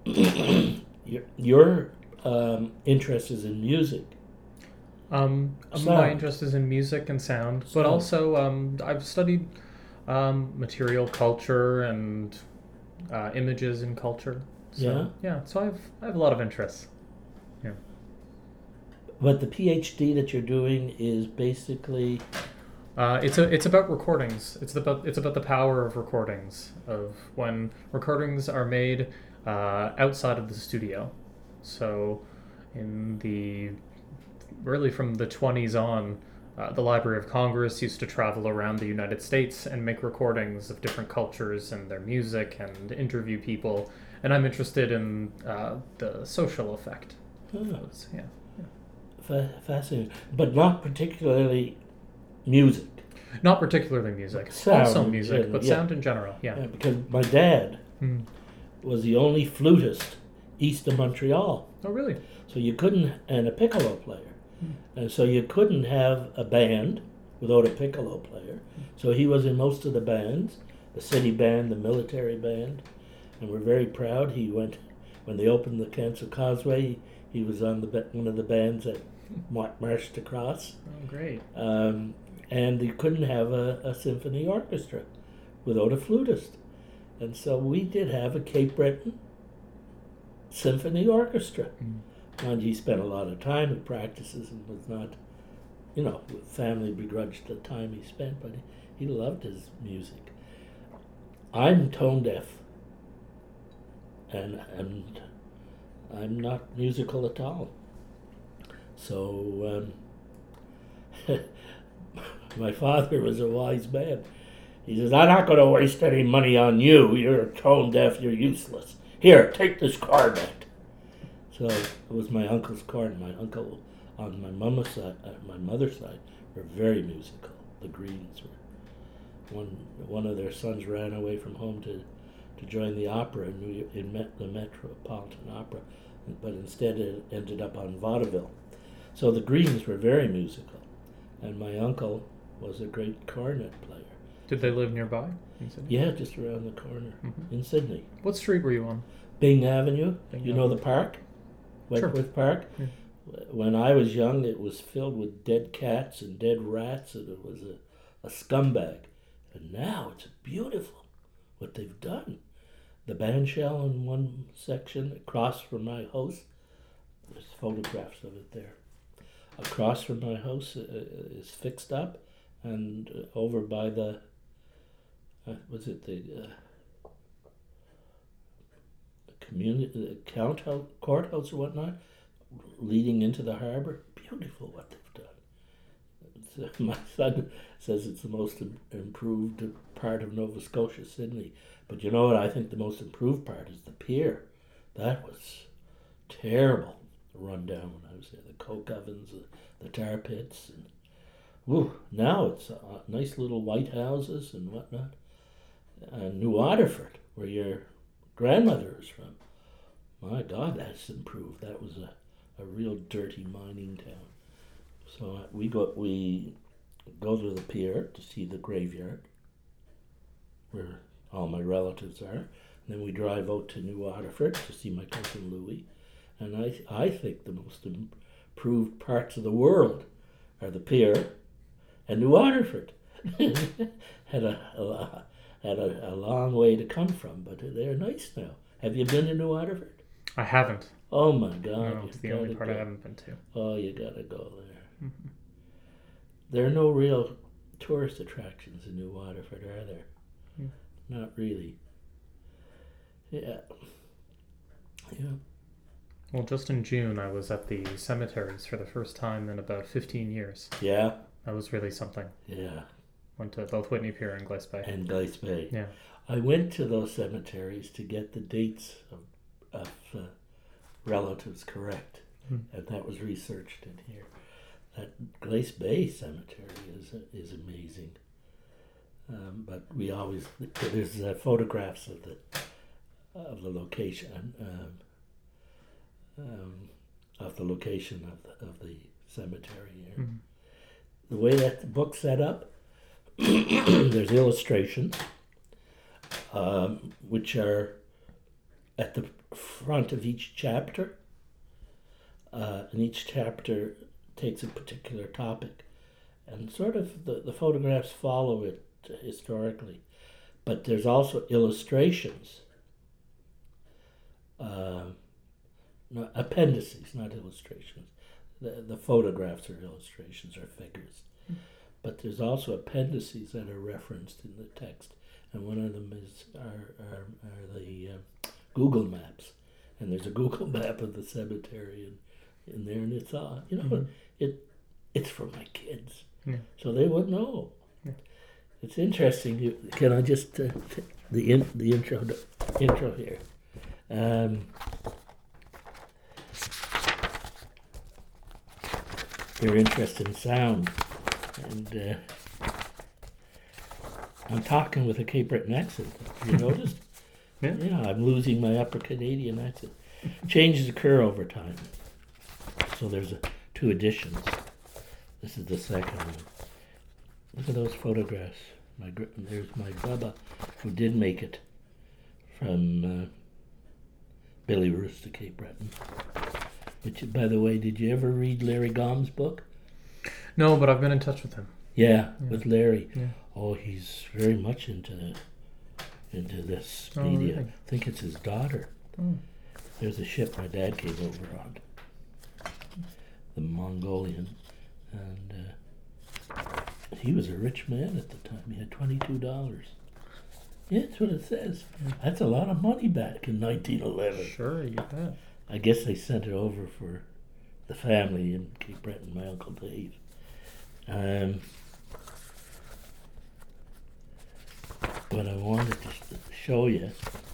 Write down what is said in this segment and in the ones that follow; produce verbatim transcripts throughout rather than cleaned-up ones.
your your um, interest is in music. Um, my Sound. interest is in music and sound, but Sound. also um, I've studied um, material culture and uh, images in culture. Yeah. So yeah, so I've I have a lot of interests. Yeah. But the PhD that you're doing is basically. Uh, it's a it's about recordings. It's about it's about the power of recordings, of when recordings are made uh, outside of the studio. So, in the really from the twenties on, uh, the Library of Congress used to travel around the United States and make recordings of different cultures and their music and interview people. And I'm interested in uh, the social effect. Huh, Those, yeah. fa- fascinating. But not particularly music. Not particularly music. Sound Also in music, general. but Yeah. sound in general. Yeah. Yeah, because my dad Hmm. was the only flutist east of Montreal. Oh, really? So you couldn't, and a piccolo player. Hmm. And so you couldn't have a band without a piccolo player. So he was in most of the bands, the city band, the military band, and we're very proud. He went, when they opened the Canso Causeway, he was on the one of the bands that marched across. Oh, great. Um, and you couldn't have a, a symphony orchestra without a flutist. And so we did have a Cape Breton symphony orchestra. Mm. And he spent a lot of time at practices and was not, you know, family begrudged the time he spent, but he, he loved his music. I'm tone deaf, and, and I'm not musical at all. So um, my father was a wise man. He says, I'm not going to waste any money on you. You're tone deaf. You're useless. Here, take this cornet. So it was my uncle's cornet. My uncle on my mama's side, uh, my mother's side, were very musical. The Greens were. One one of their sons ran away from home to, to join the opera in New York, in Met, the Metropolitan Opera, but instead it ended up on vaudeville. So the Greens were very musical, and my uncle was a great cornet player. Did they live nearby in Sydney? Yeah, just around the corner Mhm. in Sydney. What street were you on? Byng Avenue. Byng You know Avenue. the park? Sure. Wentworth Park? Yeah. When I was young, it was filled with dead cats and dead rats, and it was a, a scumbag. And now it's beautiful what they've done. The bandshell in one section across from my house, there's photographs of it there. Across from my house uh, is fixed up, and uh, over by the, uh, was it the uh, community, the count house, courthouse or whatnot, leading into the harbor. Beautiful what they've done. It's, uh, my son says it's the most im- improved part of Nova Scotia, Sydney. But you know what? I think the most improved part is the pier. That was terrible run down when I was there. The coke ovens, the, the tar pits, and woo, now it's uh, nice little white houses and whatnot. And New Waterford, where your grandmother is from. My God, that's improved. That was a, a real dirty mining town. So uh, we go we go to the pier to see the graveyard, where all my relatives are. And then we drive out to New Waterford to see my cousin Louis. And I I think the most improved parts of the world are the pier and New Waterford. had a, a had a, a long way to come from, but they're nice now. Have you been to New Waterford? I haven't. Oh my God! No, it's the only part go. I haven't been to. Oh, you gotta go there. Mm-hmm. There are no real tourist attractions in New Waterford, are there? Yeah. Not really. Yeah. Yeah. Well, just in June, I was at the cemeteries for the first time in about fifteen years. Yeah. That was really something. Yeah. Went to both Whitney Pier and Glace Bay. And Glace Bay. Yeah. I went to those cemeteries to get the dates of, of uh, relatives correct, Hmm. and that was researched in here. That Glace Bay Cemetery is is amazing. Um, but we always there's uh, photographs of the of the location um, um, of the location of the, of the cemetery here. Hmm. The way that the book's set up, there's illustrations, um, which are at the front of each chapter, uh, and each chapter takes a particular topic, and sort of the, the photographs follow it historically. But there's also illustrations, uh, no, appendices, not illustrations. The, the photographs are illustrations or figures. Mm. But there's also appendices that are referenced in the text. And one of them is are, are, are the uh, Google Maps. And there's a Google map of the cemetery in, in there. And it's, uh, you know, mm-hmm. it it's for my kids. Yeah. So they would know. Yeah. It's interesting. You, can I just, uh, t- the in, the intro intro here. Um, You're interested in sound, and uh, I'm talking with a Cape Breton accent. Have you noticed? Yeah. Yeah, I'm losing my Upper Canadian accent. Changes occur over time. So there's a, two editions. This is the second one. Look at those photographs. My there's my Bubba, who did make it from uh, Billy Roos to Cape Breton. Which, by the way, did you ever read Larry Gomm's book? No, but I've been in touch with him. Yeah, yeah. with Larry. Yeah. Oh, he's very much into into this oh, media. Really? I think it's his daughter. Oh. There's a ship my dad came over on, the Mongolian, and uh, he was a rich man at the time. He had twenty-two dollars. Yeah, that's what it says. That's a lot of money back in nineteen eleven. Sure, you bet. I guess they sent it over for the family in Cape Breton, my Uncle Dave. Um, but I wanted to show you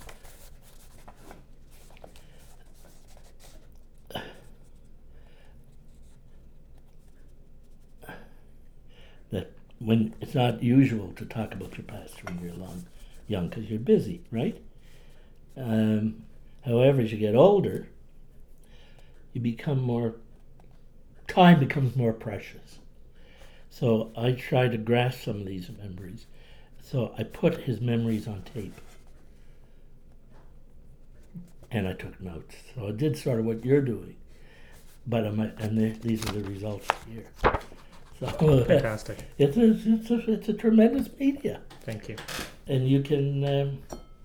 that when it's not usual to talk about your past when you're long, young, because you're busy, right? Um, however, as you get older, you become more, time becomes more precious. So I try to grasp some of these memories. So I put his memories on tape. And I took notes. So I did sort of what you're doing. But I'm, and the, these are the results here. So fantastic. Uh, it's, a, it's, a, it's a tremendous media. Thank you. And you can, um,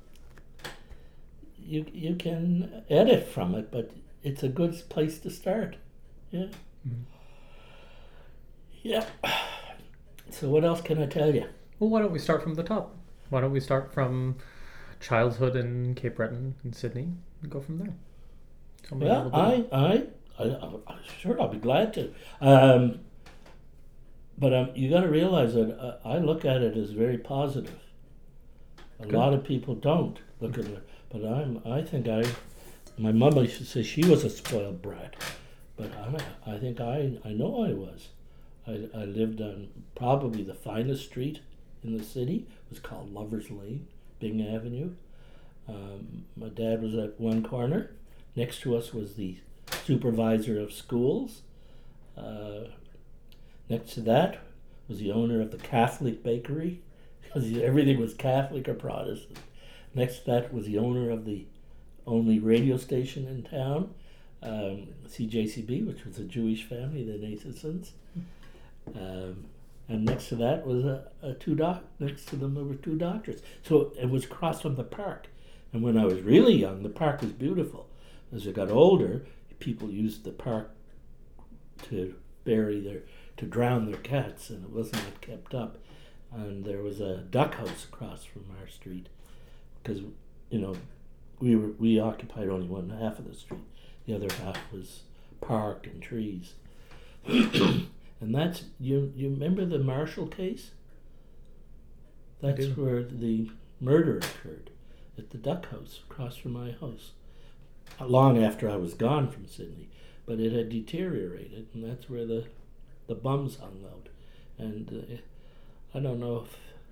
you, you can edit from it, but it's a good place to start. Yeah. Mm-hmm. Yeah. So what else can I tell you? Well, why don't we start from the top? Why don't we start from childhood in Cape Breton in Sydney and go from there? Tell me well, I, I, I, I, sure, I'll be glad to. Um, but um, you got to realize that uh, I look at it as very positive. A Good. lot of people don't look mm-hmm. at it, but I'm. I think I. My mom used to say she was a spoiled brat, but I, I think I, I know I was. I, I lived on probably the finest street in the city. It was called Lover's Lane, Byng Avenue. Um, my dad was at one corner. Next to us was the supervisor of schools. Uh, next to that was the owner of the Catholic bakery, because everything was Catholic or Protestant. Next to that was the owner of the only radio station in town, um, C J C B, which was a Jewish family, the Nathasons. Um, and next to that was a, a two doc. Next to them there were two doctors. So it was across from the park. And when I was really young, the park was beautiful. As I got older, people used the park to bury their, to drown their cats, and it wasn't kept up. And there was a duck house across from our street, because you know. We were we occupied only one half of the street. The other half was park and trees. And that's you you remember the Marshall case? That's where the murder occurred, at the duck house across from my house. Long after I was gone from Sydney, but it had deteriorated, and that's where the the bums hung out. And uh, I don't know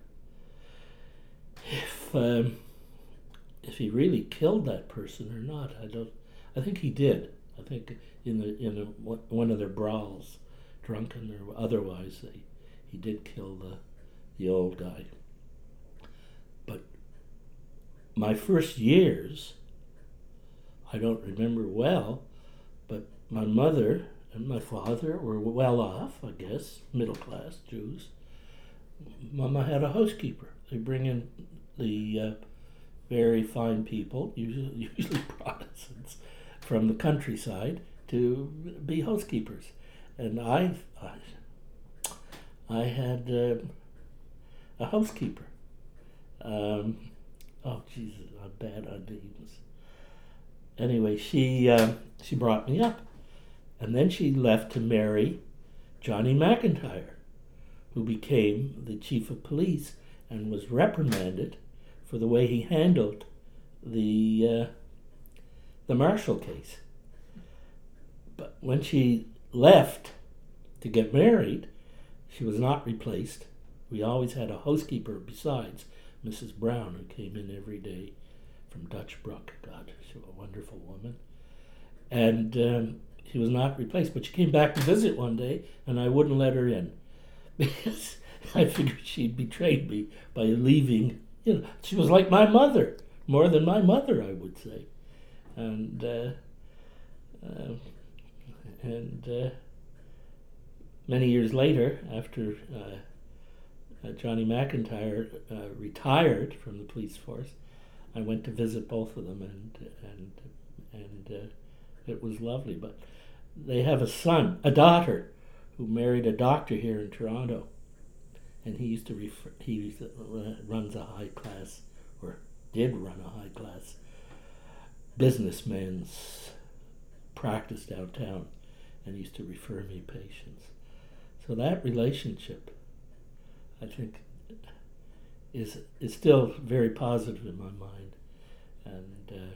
if if. Um, if he really killed that person or not. I don't. I think he did. I think in the in a, one of their brawls, drunken or otherwise, they, he did kill the the old guy. But my first years I don't remember well, but my mother and my father were well off, I guess, middle class Jews. Mama had a housekeeper. They bring in the uh, very fine people, usually, usually Protestants, from the countryside to be housekeepers. And I, I, I had uh, a housekeeper. Um, oh, Jesus, I'm bad on names. Anyway, she uh, she brought me up, and then she left to marry Johnny McIntyre, who became the chief of police and was reprimanded for the way he handled the uh, the Marshall case. But when she left to get married, she was not replaced. We always had a housekeeper besides Missus Brown, who came in every day from Dutch Brook. God, she was a wonderful woman. And um, she was not replaced, but she came back to visit one day, and I wouldn't let her in because I figured she'd betrayed me by leaving. You know, she was like my mother, more than my mother, I would say. And uh, uh, and uh, many years later, after uh, uh, Johnny McIntyre uh, retired from the police force, I went to visit both of them, and and and uh, it was lovely. But they have a son, a daughter, who married a doctor here in Toronto, and he used to refer, he used to, uh, runs a high class, or did run a high class businessman's practice downtown, and used to refer me patients. So that relationship, I think, is is still very positive in my mind, and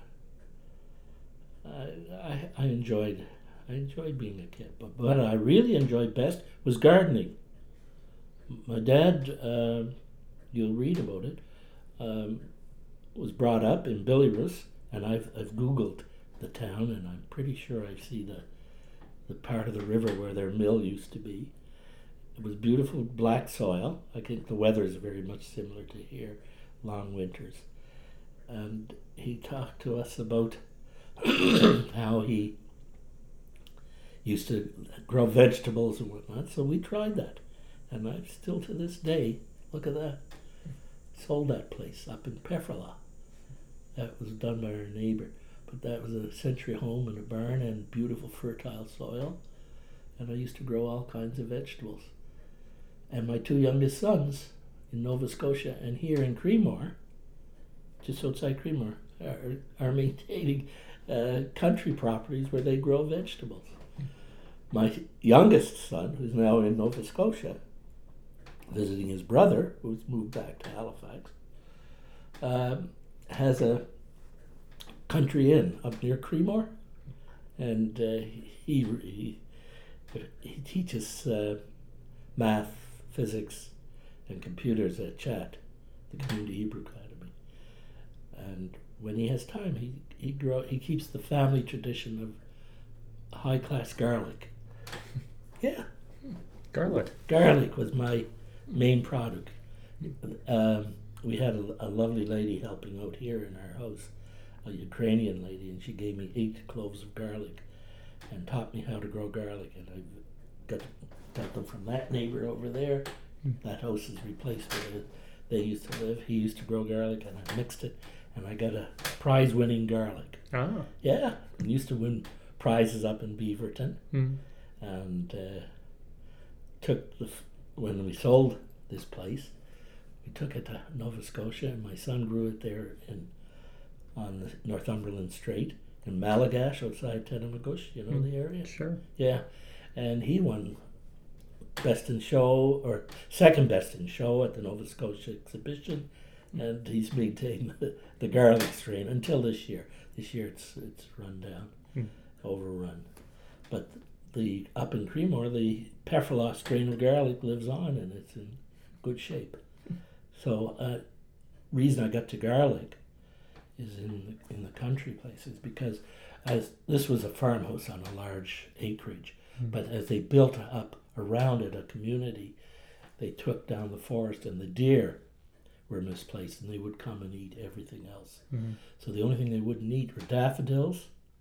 uh, I, I I enjoyed I enjoyed being a kid. But what I really enjoyed best was gardening. My dad, uh, you'll read about it, um, was brought up in Billyroos, and I've I've Googled the town, and I'm pretty sure I see the the part of the river where their mill used to be. It was beautiful black soil. I think the weather is very much similar to here, long winters. And he talked to us about how he used to grow vegetables and whatnot, so we tried that. And I still to this day, look at that, sold that place up in Pefferlaw. That was done by our neighbor. But that was a century home and a barn and beautiful fertile soil. And I used to grow all kinds of vegetables. And my two youngest sons in Nova Scotia and here in Creemore, just outside Creemore, are, are maintaining uh, country properties where they grow vegetables. My youngest son, who's now in Nova Scotia, visiting his brother, who's moved back to Halifax, um, has a country inn up near Creemore, and uh, he, he he teaches uh, math, physics, and computers at Chat, the Community Hebrew Academy. And when he has time, he he grow he keeps the family tradition of high class garlic. Yeah, Garlic. Garlic was my main product. Um, we had a, a lovely lady helping out here in our house, a Ukrainian lady, and she gave me eight cloves of garlic and taught me how to grow garlic. And I got, got them from that neighbor over there. That house is replaced where they used to live. He used to grow garlic, and I mixed it, and I got a prize-winning garlic. Oh. Yeah, I used to win prizes up in Beaverton. Mm. And uh, took the f- when we sold this place, we took it to Nova Scotia, and my son grew it there in on the Northumberland Strait in Malagash outside Tenamagush. You know mm. the area? Sure. Yeah, and he won best in show or second best in show at the Nova Scotia exhibition, mm. and he's maintained the, the garlic strain until this year. This year it's it's run down, mm. overrun, but. The up in Creemore, the Pefferlaw strain of garlic lives on, and it's in good shape. So, uh, reason I got to garlic is in the, in the country places because as this was a farmhouse on a large acreage, mm. but as they built up around it a community, they took down the forest, and the deer were misplaced, and they would come and eat everything else. Mm. So the only thing they wouldn't eat were daffodils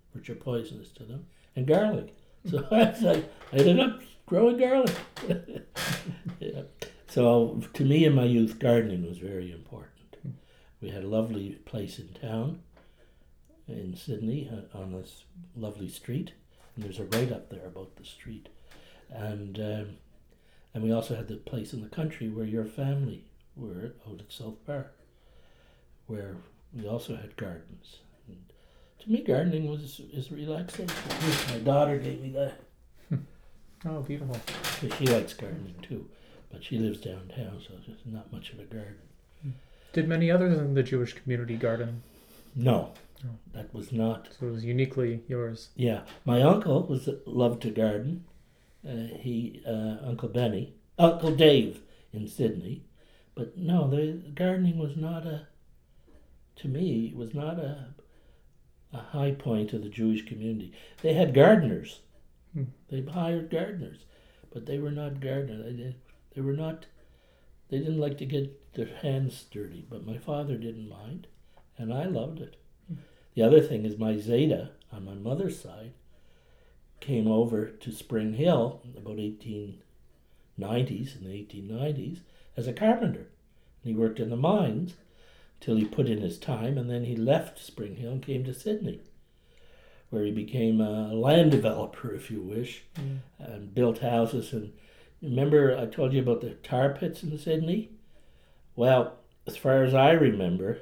which are poisonous to them, and garlic. So I, I ended up growing garlic. Yeah. So to me in my youth, gardening was very important. We had a lovely place in town in Sydney uh, on this lovely street, and there's a write up there about the street, and um, and we also had the place in the country where your family were out at South Park, where we also had gardens. And to me, gardening was is relaxing. My daughter gave me that. Oh, beautiful. She likes gardening too, but she lives downtown, so there's not much of a garden. Did many others in the Jewish community garden? No, Oh. that was not. So it was uniquely yours. Yeah, my uncle was loved to garden. Uh, he, uh, Uncle Benny, Uncle Dave in Sydney, but no, the gardening was not a. To me, it was not a. A high point of the Jewish community. They had gardeners. Hmm. They hired gardeners, but they were not gardeners. They, they were not. They didn't like to get their hands dirty, but my father didn't mind, and I loved it. Hmm. The other thing is my Zeta on my mother's side came over to Spring Hill in about eighteen nineties, in the eighteen nineties, as a carpenter. And he worked in the mines till he put in his time, and then he left Spring Hill and came to Sydney, where he became a land developer, if you wish, mm. and built houses. And remember I told you about the tar pits in Sydney? Well, as far as I remember,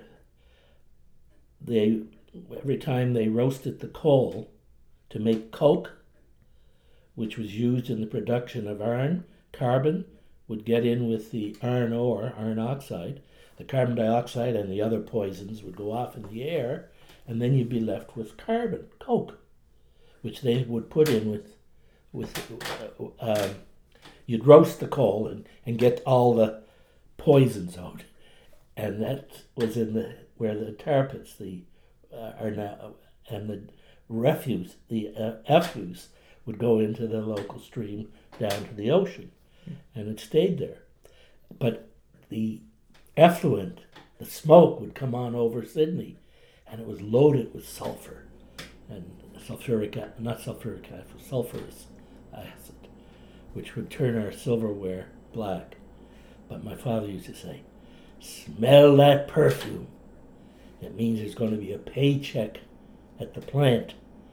they every time they roasted the coal to make coke, which was used in the production of iron, carbon would get in with the iron ore, iron oxide. The carbon dioxide and the other poisons would go off in the air, and then you'd be left with carbon, coke, which they would put in with, with uh, um, you'd roast the coal and, and get all the poisons out. And that was in the where the tar pits the, uh, are now, and the refuse, the uh, efflues would go into the local stream down to the ocean, and it stayed there. But the effluent, the smoke would come on over Sydney, and it was loaded with sulfur and sulfuric, not sulfuric acid, sulfurous acid, which would turn our silverware black. But my father used to say, "Smell that perfume. It means there's going to be a paycheck at the plant,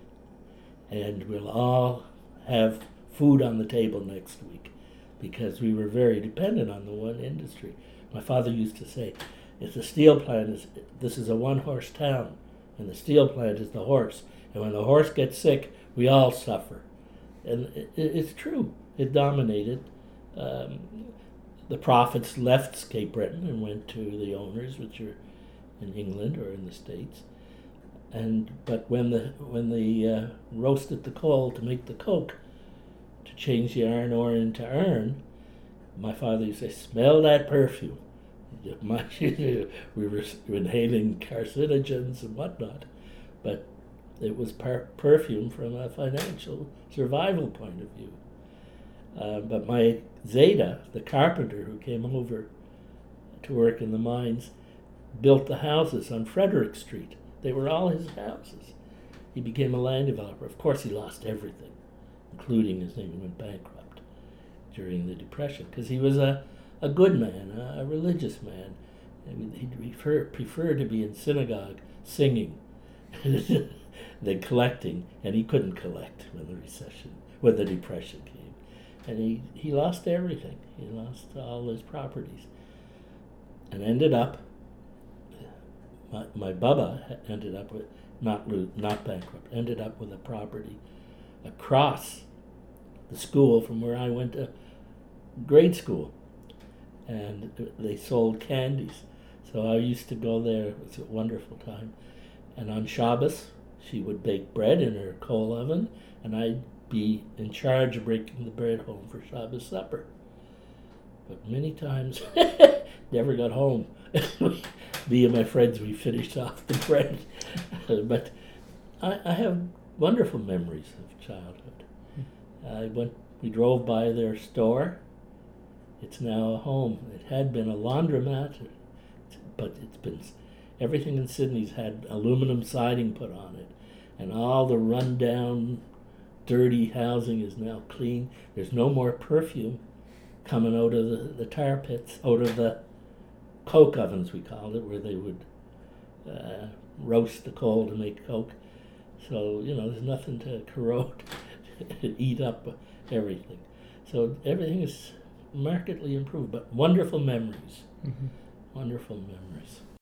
and we'll all have food on the table next week," because we were very dependent on the one industry. My father used to say, if the steel plant is, this is a one-horse town, and the steel plant is the horse, and when the horse gets sick, we all suffer. And it, it's true. It dominated. Um, the profits left Cape Breton and went to the owners, which are in England or in the States. And but when the when they uh, roasted the coal to make the coke, to change the iron ore into iron, my father used to say, "Smell that perfume." My, we were inhaling carcinogens and whatnot, but it was per- perfume from a financial survival point of view. Uh, but my Zeta, the carpenter who came over to work in the mines, built the houses on Frederick Street. They were all his houses. He became a land developer. Of course, he lost everything, including his name. He went bankrupt during the Depression because he was a a good man, a, a religious man. He'd prefer, prefer to be in synagogue singing than collecting, and he couldn't collect when the recession, when the Depression came. And he, he lost everything. He lost all his properties. And ended up, my, my Bubba ended up with, not, not bankrupt, ended up with a property across the school from where I went to grade school. And they sold candies. So I used to go there. It was a wonderful time. And on Shabbos, she would bake bread in her coal oven, and I'd be in charge of bringing the bread home for Shabbos supper. But many times, never got home. Me and my friends, we finished off the bread. But I, I have wonderful memories of childhood. I went. We drove by their store. It's now a home. It had been a laundromat, but it's been, everything in Sydney's had aluminum siding put on it. and all the rundown, dirty housing is now clean. There's no more perfume coming out of the, the tar pits, out of the coke ovens, we called it, where they would uh, roast the coal to make coke. So, you know, there's nothing to corrode and eat up everything. So everything is markedly improved, but wonderful memories. Mm-hmm. Wonderful memories.